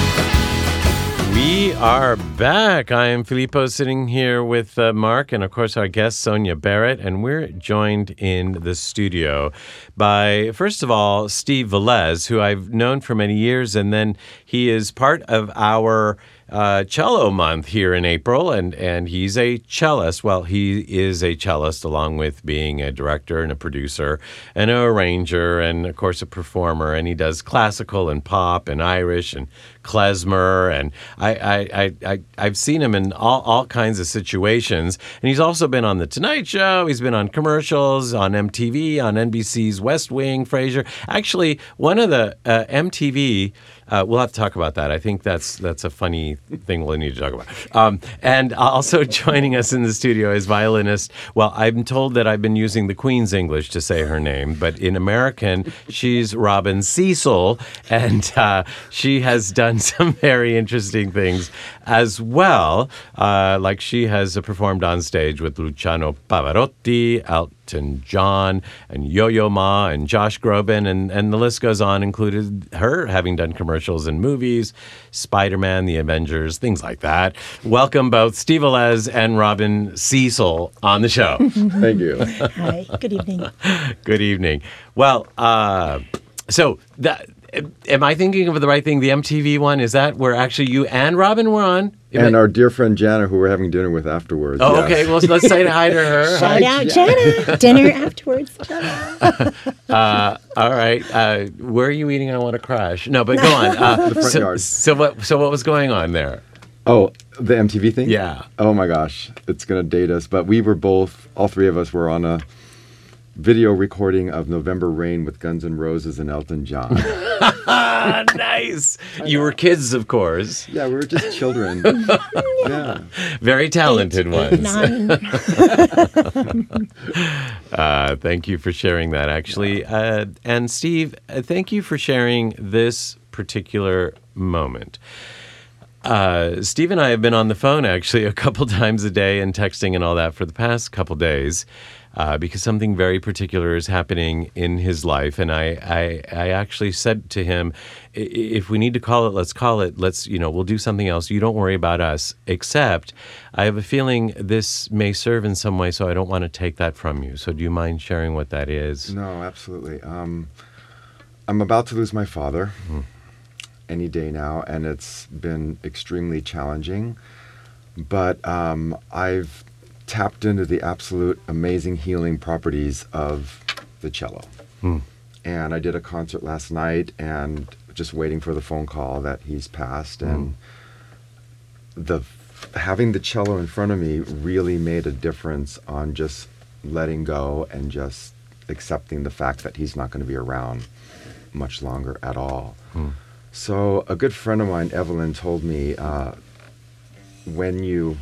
We are back. I am Filippo sitting here with uh, Mark and, of course, our guest, Sonia Barrett, and we're joined in the studio by, first of all, Steve Velez, who I've known for many years, and then he is part of our uh, cello month here in April, and, and he's a cellist. Well, he is a cellist along with being a director and a producer and an arranger and, of course, a performer, and he does classical and pop and Irish and klezmer, and I, I, I, I, I've seen him in all, all kinds of situations, and he's also been on The Tonight Show, he's been on commercials, on M T V, on N B C's West Wing, Frasier. Actually, one of the uh, M T V, uh, we'll have to talk about that. I think that's that's a funny thing we'll need to talk about. Um, and also joining us in the studio is violinist, well, I'm told that I've been using the Queen's English to say her name, but in American, she's Robin Cecil, and uh, she has done some very interesting things as well. Uh, like she has uh, performed on stage with Luciano Pavarotti, Elton John, and Yo-Yo Ma, and Josh Groban, and, and the list goes on, included her having done commercials and movies, Spider-Man, The Avengers, things like that. Welcome both Steve Velez and Robin Cecil on the show. Thank you. Hi, good evening. Good evening. Well, uh, so that... Am I thinking of the right thing? The M T V one, is that where actually you and Robin were on? Am and I... our dear friend Jana, who we're having dinner with afterwards. Oh, yes. okay. Well, let's say hi to her. Shout Hi, out, Jana. Jana. Dinner afterwards, Jana. uh, all right. Uh, where are you eating? I want to crash. No, but go on. Uh, The front so, yard. so what? So what was going on there? Oh, the M T V thing? Yeah. Oh my gosh, it's going to date us. But we were both, all three of us were on a video recording of November Rain with Guns N' Roses and Elton John. Ah, nice. You were kids, of course. Yeah, we were just children. Yeah. Very talented ones. Nine. Uh, thank you for sharing that, actually. Uh, and Steve, uh, thank you for sharing this particular moment. Uh, Steve and I have been on the phone actually a couple times a day and texting and all that for the past couple days uh, because something very particular is happening in his life. And I, I, I actually said to him, "I- if we need to call it, let's call it. Let's, you know, we'll do something else. You don't worry about us, except I have a feeling this may serve in some way, so I don't want to take that from you. So do you mind sharing what that is?" No, absolutely. Um, I'm about to lose my father. Mm. Any day now, and it's been extremely challenging. But um, I've tapped into the absolute amazing healing properties of the cello. Hmm. And I did a concert last night, and just waiting for the phone call that he's passed. And the having the cello in front of me really made a difference on just letting go and just accepting the fact that he's not going to be around much longer at all. Hmm. So a good friend of mine, Evelyn, told me uh, when you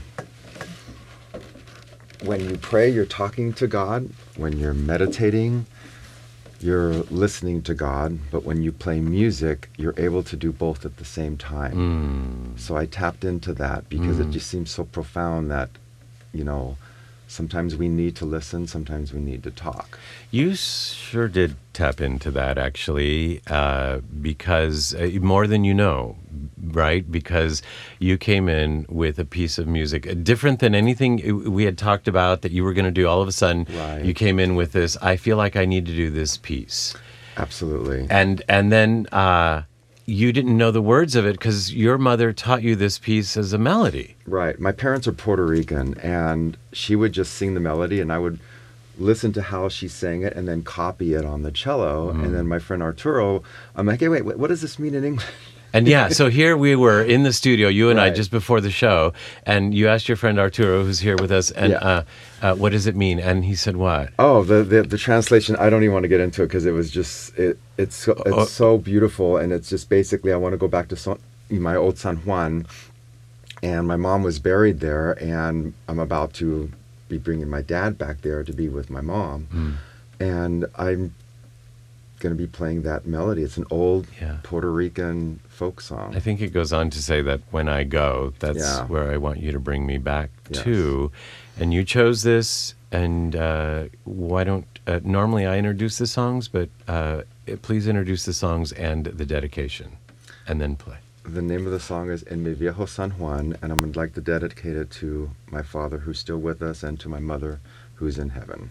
when you pray, you're talking to God. When you're meditating, you're listening to God. But when you play music, you're able to do both at the same time. Mm. So I tapped into that because it Mm. just seems so profound that, you know, sometimes we need to listen, sometimes we need to talk. You sure did tap into that, actually, uh, because uh, more than you know, right? Because you came in with a piece of music uh, different than anything we had talked about that you were going to do. All of a sudden, Right. you came in with this, I feel like I need to do this piece. Absolutely. And, and then uh, you didn't know the words of it because your mother taught you this piece as a melody. Right. My parents are Puerto Rican, and she would just sing the melody, and I would listen to how she sang it and then copy it on the cello. Mm. And then my friend Arturo, I'm like, hey, wait, wait, what does this mean in English? And yeah, so here we were in the studio, you and I, Right. just before the show, and you asked your friend Arturo, who's here with us, and Yeah. uh, uh, what does it mean? And he said, what? Oh, the, the the translation, I don't even want to get into it because it was just, it it's so, it's Oh. so beautiful. And it's just basically, I want to go back to San, my old San Juan. And my mom was buried there, and I'm about to be bringing my dad back there to be with my mom. Mm. And I'm going to be playing that melody. It's an old Yeah. Puerto Rican folk song. I think it goes on to say that when I go, that's Yeah. where I want you to bring me back Yes. to. And you chose this, and uh, why don't, uh, normally I introduce the songs, but uh, please introduce the songs and the dedication, and then play. The name of the song is En Mi Viejo San Juan, and I would like to dedicate it to my father, who's still with us, and to my mother, who's in heaven.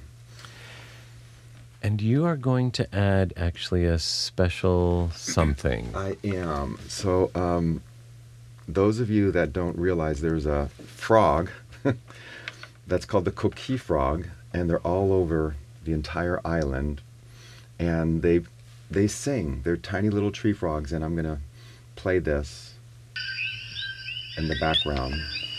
And you are going to add actually a special something. I am. So, um, those of you that don't realize, there's a frog that's called the coqui frog, and they're all over the entire island, and they they sing. They're tiny little tree frogs, and I'm gonna play this in the background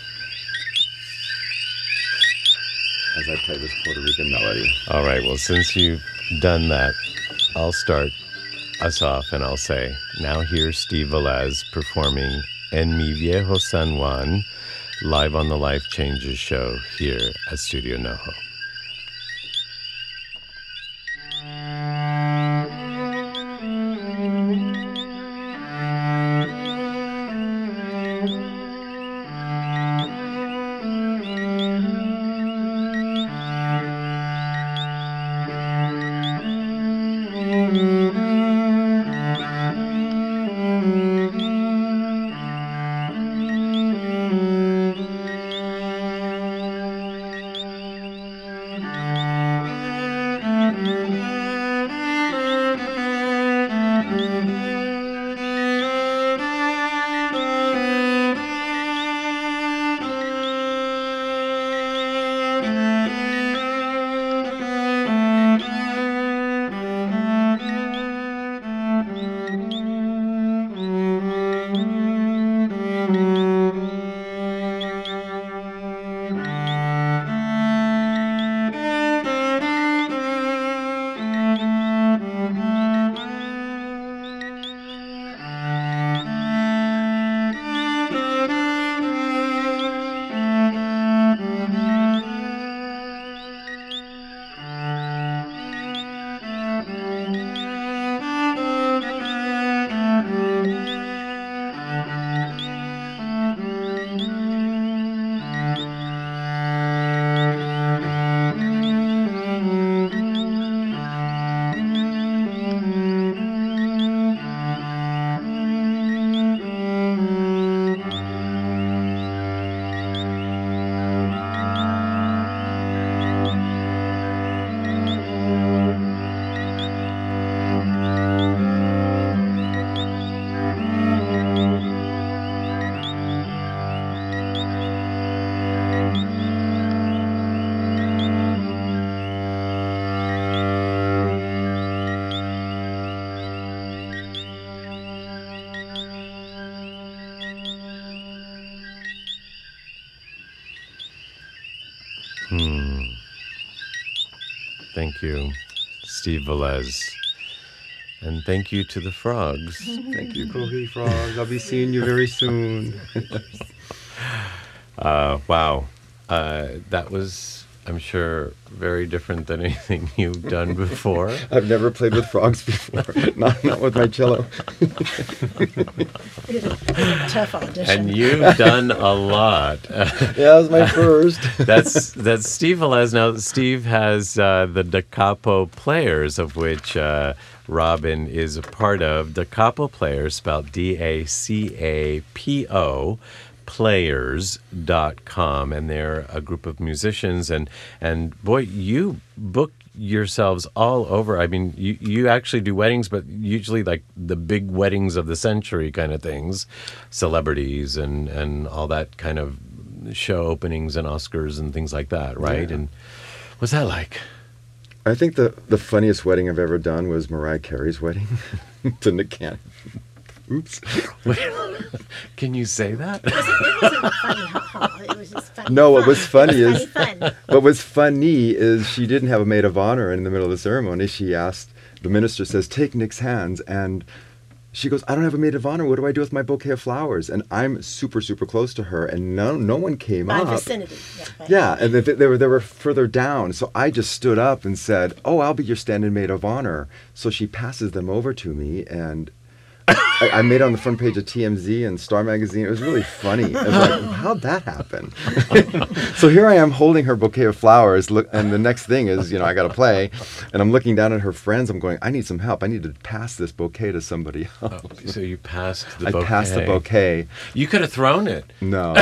as I play this Puerto Rican melody. All right, well, since you've done that, I'll start us off and I'll say, now here's Steve Velez performing En Mi Viejo San Juan live on the Life Changes show here at Studio NoHo. Hmm. Thank you, Steve Velez. And thank you to the frogs. Thank you, Cohee Frogs. I'll be seeing you very soon. uh, wow. Uh, that was, I'm sure, very different than anything you've done before. I've never played with frogs before. not, not with my cello. It was a tough audition. And you've done a lot. Yeah, that was my first. that's that's Steve Velez. Now, Steve has uh, the Da Capo Players, of which uh, Robin is a part of. Da Capo Players, spelled D A C A P O, players dot com, and they're a group of musicians. And, and boy, you book yourselves all over. I mean, you, you actually do weddings, but usually like the big weddings of the century kind of things, celebrities and, and all that kind of show openings and Oscars and things like that, right? Yeah. And what's that like? I think the, the funniest wedding I've ever done was Mariah Carey's wedding to Nick Cannon. Oops. Can you say that? It wasn't funny, ha-ha. It was just funny. No, what fun. was funny It was is funny fun. what was funny is she didn't have a maid of honor in the middle of the ceremony. She asked, the minister says, take Nick's hands, and she goes, I don't have a maid of honor. What do I do with my bouquet of flowers? And I'm super, super close to her, and no, no one came By up. vicinity. Yeah, by Yeah, and they, they were they were further down. So I just stood up and said, "Oh, I'll be your stand-in maid of honor." So she passes them over to me, and I, I made it on the front page of T M Z and Star Magazine. It was really funny. I was like, how'd that happen? So here I am holding her bouquet of flowers, look, and the next thing is, you know, I got to play, and I'm looking down at her friends. I'm going, I need some help. I need to pass this bouquet to somebody else. Oh, so you passed the I bouquet. passed the bouquet. You could have thrown it. No.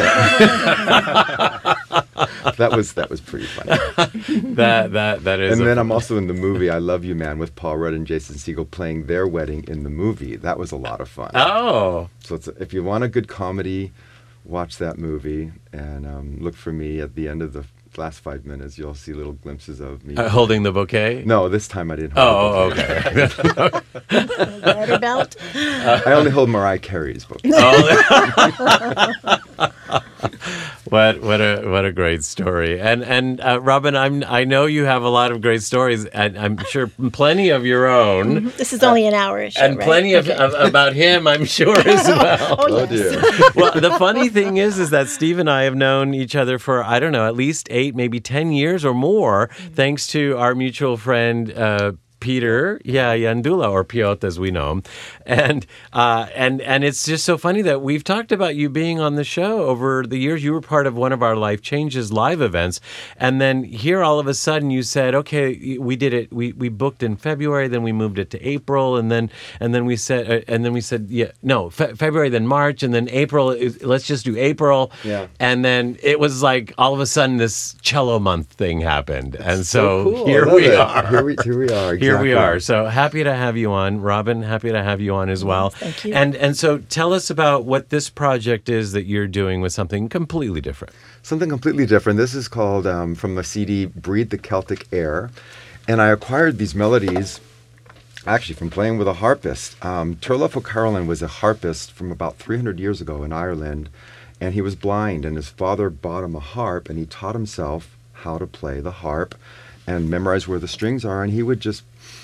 That was that was pretty funny. That that that is. And a then fun- I'm also in the movie I Love You Man with Paul Rudd and Jason Segel playing their wedding in the movie. That was a lot of fun. Oh. So it's, if you want a good comedy, watch that movie and um, look for me at the end of the last five minutes. You'll see little glimpses of me. Uh, holding the bouquet? No, this time I didn't hold Oh, the bouquet. okay. Leather belt. I only hold Mariah Carey's bouquet. Oh. What what a what a great story. And and uh, Robin, I'm I know you have a lot of great stories, and I'm sure plenty of your own. This is only an hour show, And right? plenty of, Okay. of about him, I'm sure as well. Oh, Oh yes. dear. Well, the funny thing is, is that Steve and I have known each other for, I don't know, at least eight, maybe ten years or more, thanks to our mutual friend, uh, Peter, yeah, Yandula, or Piotr as we know him. And, uh, and, and it's just so funny that we've talked about you being on the show over the years. You were part of one of our Life Changes live events. And then here all of a sudden you said, okay, we did it. We, we booked in February, then we moved it to April. And then, and then we said, uh, and then we said, yeah, no, fe- February, then March, and then April, is- let's just do April. Yeah. And then it was like all of a sudden this cello month thing happened. And so, cool. I here love we it. are. Here we, here we are. Here we exactly. are. So happy to have you on, Robin. Happy to have you on as well. Thank you. And and so tell us about what this project is that you're doing with something completely different. Something completely different. This is called, um, from the C D, Breathe the Celtic Air. And I acquired these melodies actually from playing with a harpist. Um, Turlough O'Carolan was a harpist from about three hundred years ago in Ireland. And he was blind, and his father bought him a harp, and he taught himself how to play the harp and memorize where the strings are. And he would just,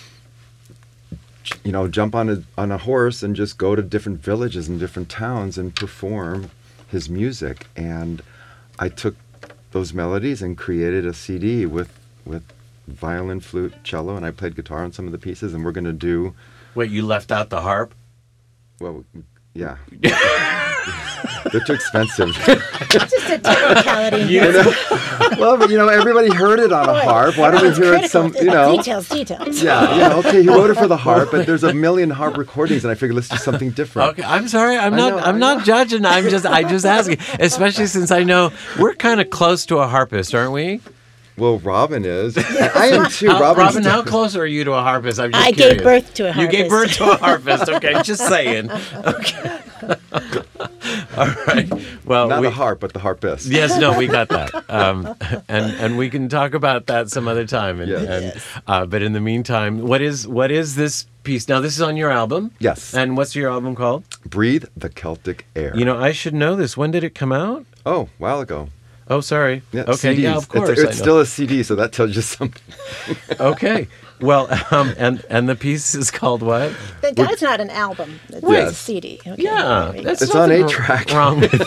you know, jump on a on a horse and just go to different villages and different towns and perform his music. And I took those melodies and created a C D with with violin, flute, cello, and I played guitar on some of the pieces. And we're going to do, Wait, you left out the harp? well, yeah. They're too expensive. Just a technicality. Well, but you know, everybody heard it on a harp. Why don't we It's hear it critical. some, you know? Details, details. Yeah, yeah, okay, he wrote it for the harp, but there's a million harp recordings, and I figured let's do something different. Okay, I'm sorry. I'm I not. know, I'm I not know. judging. I'm just. I just asking, especially since I know we're kind of close to a harpist, aren't we? Well, Robin is. I am too. How, Robin's Robin, how close are you to a harpist? I'm just I curious. gave birth to a You gave birth harpist. to a harpist. Okay, just saying. Okay. All right. Well, Not we, a harp, but the harpist. Yes, no, we got that, um, and and we can talk about that some other time. And, Yes. and Yes. uh, but in the meantime, what is what is this piece? Now, this is on your album. Yes. And what's your album called? Breathe the Celtic Air. You know, I should know this. When did it come out? Oh, a while ago. Oh, sorry. Yeah, okay, C Ds. yeah, of course. It's, I it's know. still a C D, so that tells you something. Okay. Well, um, and and the piece is called what? But that's not an album. It's Yes. a C D. Okay. Yeah, Maybe. that's It's on nothing eight track. Wrong with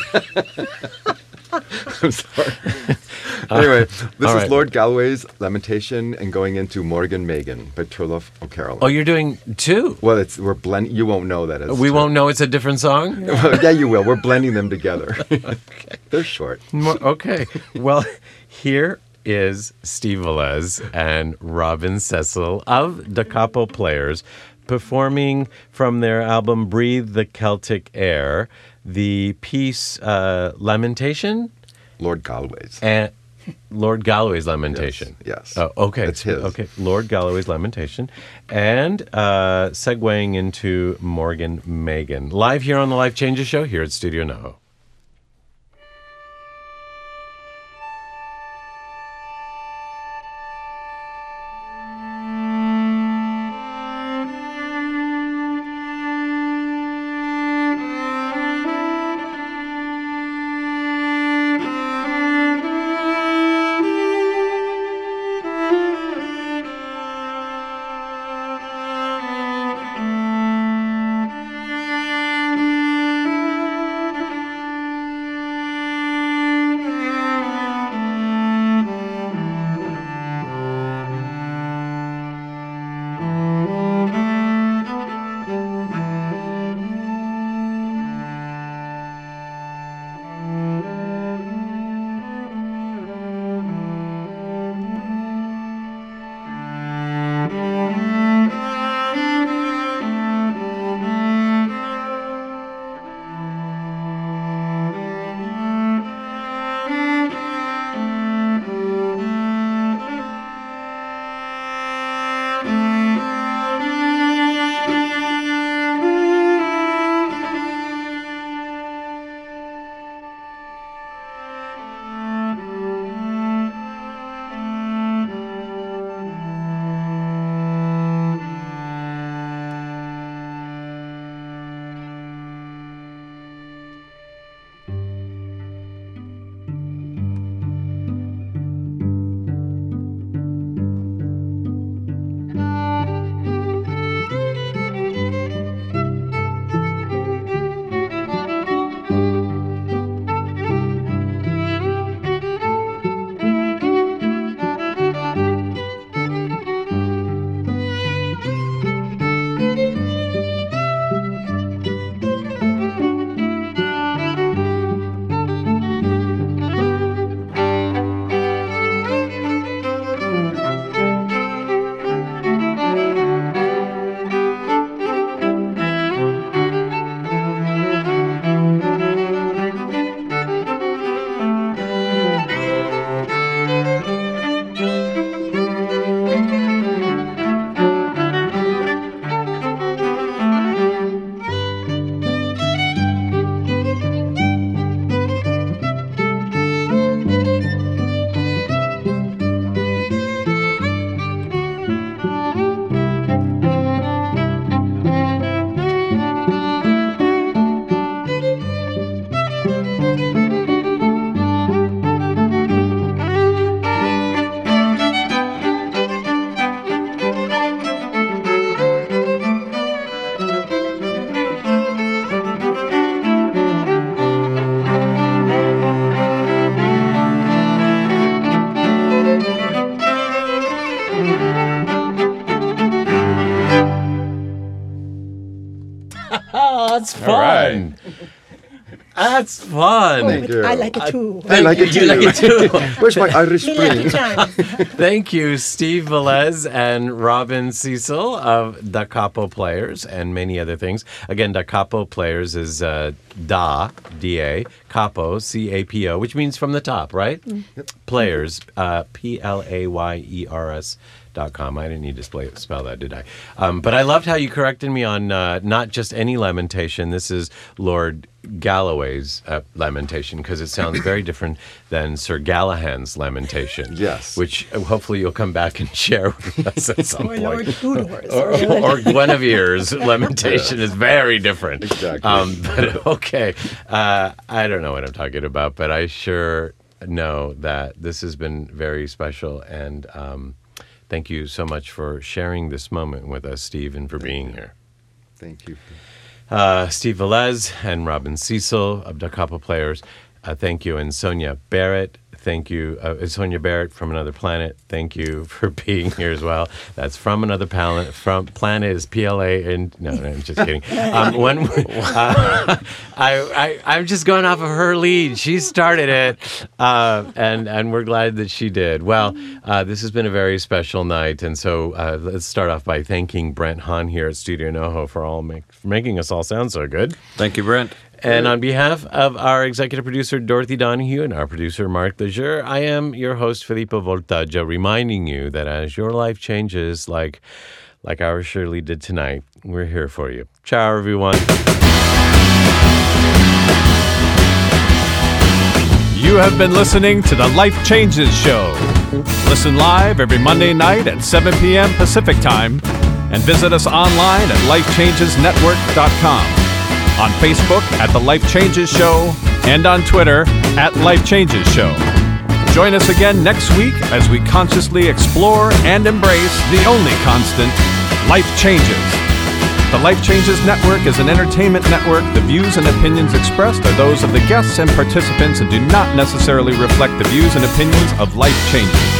I'm sorry. Anyway, this all is right. Lord Galloway's Lamentation and going into Morgan Megan by Turlough O'Carroll. Oh, you're doing two. Well, it's we're blending. You won't know that. As We two. won't know it's a different song. Well, yeah, you will. We're blending them together. They're short. Mo- Okay. Well, here is Steve Velez and Robin Cecil of Da Capo Players performing from their album Breathe the Celtic Air the piece uh, Lamentation Lord Galloway's. and Lord Galloway's Lamentation. Yes, yes. Oh, okay. It's his. Okay. Lord Galloway's Lamentation. And uh, segueing into Morgan Megan. Live here on the Life Changes Show here at Studio NoHo. That's fun. All right. That's fun. Thank you. I like it too. I like it You too. like it too. Where's my Irish Me like spring? it times. Thank you, Steve Velez and Robin Cecil of Da Capo Players and many other things. Again, Da Capo Players is uh, Da, D A, Capo, C A P O, which means from the top, right? Mm. Players, uh, P L A Y E R S dot com. I didn't need to spell, spell that, did I? Um, but I loved how you corrected me on uh, not just any lamentation. This is Lord Galloway's uh, lamentation, because it sounds very different than Sir Galahad's lamentation. Yes. Which uh, hopefully you'll come back and share with us at some Or point. Lord Tudor's. Or, or Guinevere's lamentation is very different. Exactly. Um, but okay, uh, I don't know what I'm talking about, but I sure know that this has been very special, and um, thank you so much for sharing this moment with us, Steve, and for being here. Thank you. Uh, Steve Velez and Robin Cecil of Da Capo Players, uh, thank you. And Sonia Barrett, thank you. Uh, Sonia Barrett from Another Planet, thank you for being here as well. That's From Another Planet. From Planet is P L A. And no, no, I'm just kidding. Um, when uh, I, I, I'm just going off of her lead. She started it, uh, and and we're glad that she did. Well, uh, this has been a very special night, and so uh, let's start off by thanking Brent Hahn here at Studio NoHo for all make, for making us all sound so good. Thank you, Brent. And on behalf of our executive producer, Dorothy Donahue, and our producer, Mark Lejeune, I am your host, Filippo Voltaggio, reminding you that as your life changes like, like ours surely did tonight, we're here for you. Ciao, everyone. You have been listening to the Life Changes Show. Listen live every Monday night at seven p.m. Pacific Time and visit us online at life changes network dot com. On Facebook at The Life Changes Show, and on Twitter at Life Changes Show. Join us again next week as we consciously explore and embrace the only constant, life changes. The Life Changes Network is an entertainment network. The views and opinions expressed are those of the guests and participants and do not necessarily reflect the views and opinions of Life Changes.